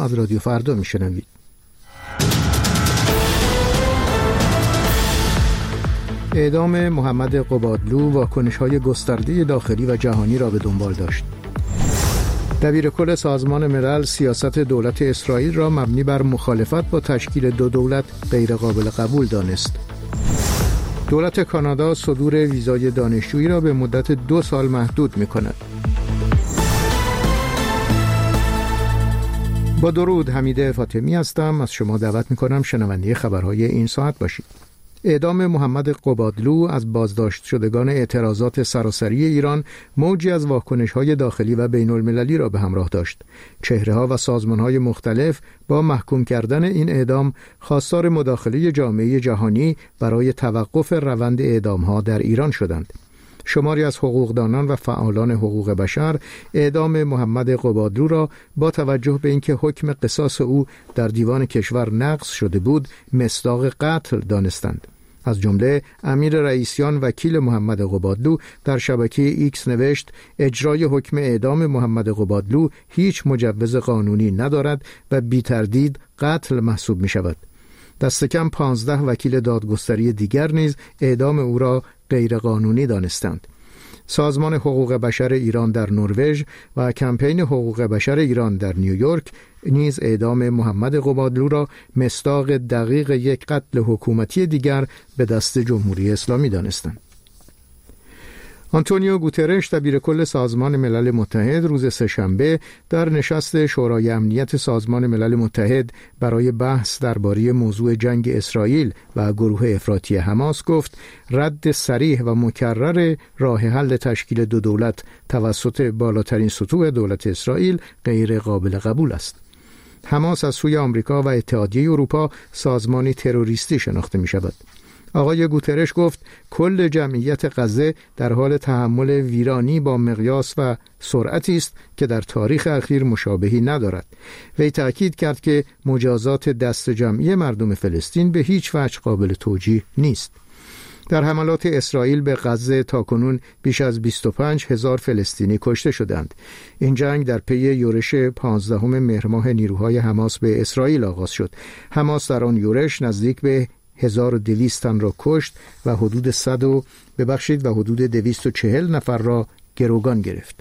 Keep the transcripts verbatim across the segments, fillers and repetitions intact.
را از رادیو فردا میشنوید. اعدام محمد قبادلو واکنش‌های گسترده داخلی و جهانی را به دنبال داشت. دبیرکل سازمان ملل سیاست دولت اسرائیل را مبنی بر مخالفت با تشکیل دو دولت غیر قابل قبول دانست. دولت کانادا صدور ویزای دانشجویی را به مدت دو سال محدود می‌کند. با درود، حمید فاطمی هستم. از شما دعوت می‌کنم شنونده خبرهای این ساعت باشید. اعدام محمد قبادلو از بازداشت شدگان اعتراضات سراسری ایران موجی از واکنش‌های داخلی و بین‌المللی را به همراه داشت. چهره‌ها و سازمان‌های مختلف با محکوم کردن این اعدام خواستار مداخله جامعه جهانی برای توقف روند اعدام‌ها در ایران شدند. شماری از حقوقدانان و فعالان حقوق بشر اعدام محمد قبادلو را با توجه به اینکه حکم قصاص او در دیوان کشور نقض شده بود مصداق قتل دانستند. از جمله امیر رئیسیان وکیل محمد قبادلو در شبکه ایکس نوشت اجرای حکم اعدام محمد قبادلو هیچ مجوز قانونی ندارد و بی تردید قتل محسوب می شود. دست کم پانزده وکیل دادگستری دیگر نیز اعدام او را غیر قانونی دانستند. سازمان حقوق بشر ایران در نروژ و کمپین حقوق بشر ایران در نیویورک نیز اعدام محمد قبادلو را مصداق دقیق یک قتل حکومتی دیگر به دست جمهوری اسلامی دانستند. آنتونیو گوترش دبیرکل سازمان ملل متحد روز سه‌شنبه در نشست شورای امنیت سازمان ملل متحد برای بحث درباره موضوع جنگ اسرائیل و گروه افراطی حماس گفت رد صریح و مکرر راه حل تشکیل دو دولت توسط بالاترین سطوح دولت اسرائیل غیر قابل قبول است. حماس از سوی آمریکا و اتحادیه اروپا سازمانی تروریستی شناخته می شود. آقای گوترش گفت کل جمعیت غزه در حال تحمل ویرانی با مقیاس و سرعتی است که در تاریخ اخیر مشابهی ندارد. وی تأکید کرد که مجازات دست جمعی مردم فلسطین به هیچ وجه قابل توجیه نیست. در حملات اسرائیل به غزه تاکنون بیش از بیست و پنج هزار فلسطینی کشته شدند. این جنگ در پی یورش پانزدهم مهر ماه نیروهای حماس به اسرائیل آغاز شد. حماس در آن یورش نزدیک به هزار و دویست تن را کشت و حدود صد و ببخشید و حدود دویست و چهل نفر را گروگان گرفت.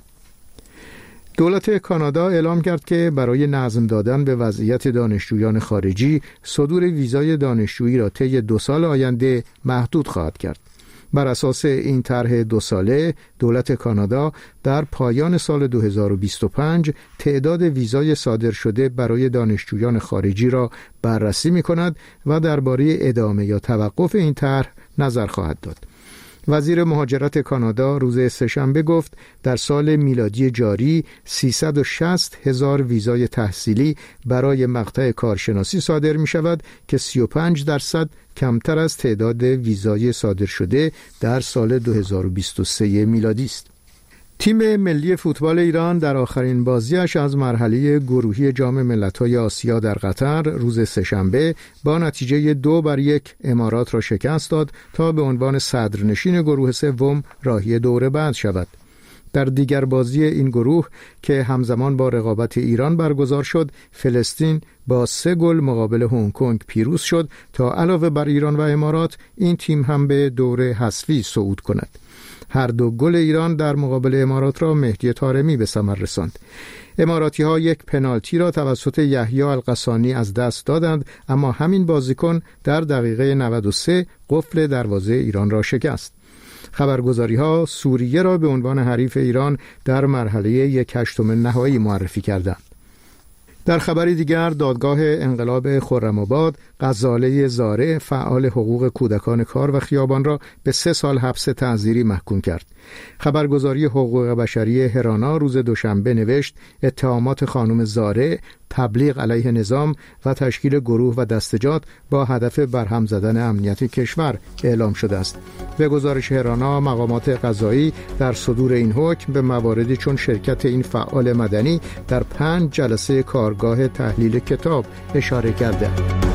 دولت کانادا اعلام کرد که برای نظم دادن به وضعیت دانشجویان خارجی صدور ویزای دانشجویی را طی دو سال آینده محدود خواهد کرد. بر اساس این طرح دو ساله دولت کانادا در پایان سال دو هزار و بیست و پنج تعداد ویزای صادر شده برای دانشجویان خارجی را بررسی می کند و درباره ادامه یا توقف این طرح نظر خواهد داد. وزیر مهاجرت کانادا روز سه‌شنبه گفت در سال میلادی جاری سیصد و شصت هزار ویزای تحصیلی برای مقطع کارشناسی صادر می شود که سی و پنج درصد کمتر از تعداد ویزای صادر شده در سال دو هزار و بیست و سه میلادی است. تیم ملی فوتبال ایران در آخرین بازیش از مرحله گروهی جام ملت‌های آسیا در قطر روز سه‌شنبه با نتیجه دو بر یک امارات را شکست داد تا به عنوان صدرنشین گروه سوم راهی دور بعد شود. در دیگر بازی این گروه که همزمان با رقابت ایران برگزار شد، فلسطین با سه گل مقابل هنگ کنگ پیروز شد تا علاوه بر ایران و امارات این تیم هم به دور حذفی صعود کند. هر دو گل ایران در مقابل امارات را مهدی طارمی به ثمر رساند. اماراتی ها یک پنالتی را توسط یحیی القصانی از دست دادند، اما همین بازیکن در دقیقه نود و سه قفل دروازه ایران را شکست. خبرگزاری ها سوریه را به عنوان حریف ایران در مرحله یک هشتم نهایی معرفی کردند. در خبری دیگر دادگاه انقلاب خرم‌آباد غزاله زارع فعال حقوق کودکان کار و خیابان را به سه سال حبس تعزیری محکوم کرد. خبرگزاری حقوق بشری هرانا روز دوشنبه نوشت اتهامات خانم زارع تبلیغ علیه نظام و تشکیل گروه و دستجات با هدف برهم زدن امنیت کشور اعلام شده است. به گزارش هرانا مقامات قضایی در صدور این حکم به مواردی چون شرکت این فعال مدنی در پنج جلسه کارگاه تحلیل کتاب اشاره کرده.